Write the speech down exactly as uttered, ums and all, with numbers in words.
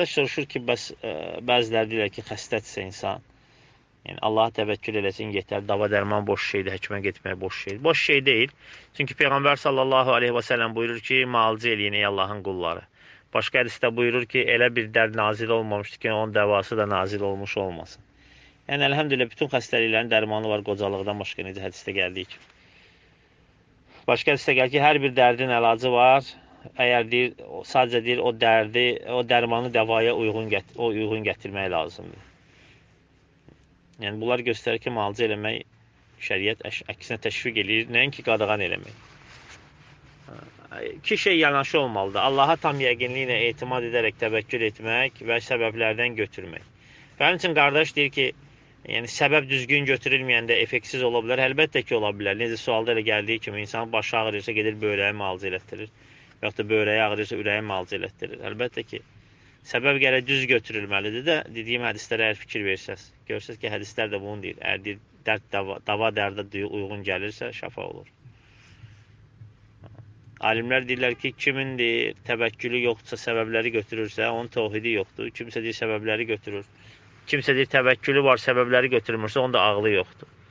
Soruşur ki, bəs ə, bəziləri deyirlər ki, xəstədirsə insan, yəni Allaha təvəkkül eləsin, yetər, dava dərman boş şeydir, həkimə getmək boş şeydir. Boş şey deyil. Çünki Peyğəmbər sallallahu aleyhi və səlləm buyurur ki, müalicə eləyin ey Allahın qulları. Başqa hədisdə buyurur ki, elə bir dərd nazil olmamışdır ki, onun dəvası da nazil olmuş olmasın. Yəni, əlhəmdülillah, bütün xəstəliklərin dərmanı var qocalıqdan başqa necə hədisdə gəldiyi kimi. Başqa hədisdə gəlir ki, hər bir dərdin əlacı var. Əgər deyir, sadəcə deyir, o dərdi, o dərmanı dəvaya uyğun, gət o uyğun gətirmək lazımdır. Yəni, bunlar göstərir ki, müalicə eləmək şəriət əksinə təşviq edir, nəinki qadağan eləmək. İki şey yanaşı olmalıdır. Allaha tam yəqinliklə etimad edərək təvəkkül etmək və səbəblərdən götürmək. Və həmin üçün qardaş deyir ki, yəni səbəb düzgün götürülməyəndə effektsiz ola bilər. Əlbəttə ki, ola bilər. Necə sualda elə gəldiyi kimi insanın başı ağrıyırsa gedir böyrəyi müalicə elətdirir. Və yaxud da böyrəyi ağrıyırsa ürəyi müalicə elətdirir. Əlbəttə ki, səbəb gərək düz götürülməlidir də, dediyim hədislərə əgər fikir versəz. Görsəz ki, hədislər də bunu deyir. Əgər deyir, dərd dava, dava dərdə uyğun gəlirsə, şəfa olur. Alimlər deyirlər ki, kimin deyir, təvəkkülü yoxdursa, səbəbləri götürürsə, onun təvhidi yoxdur. Kimsə deyir, səbəbləri götürür. Kimsə deyir, təvəkkülü var, səbəbləri götürmürsə, onun da ağlı yoxdur.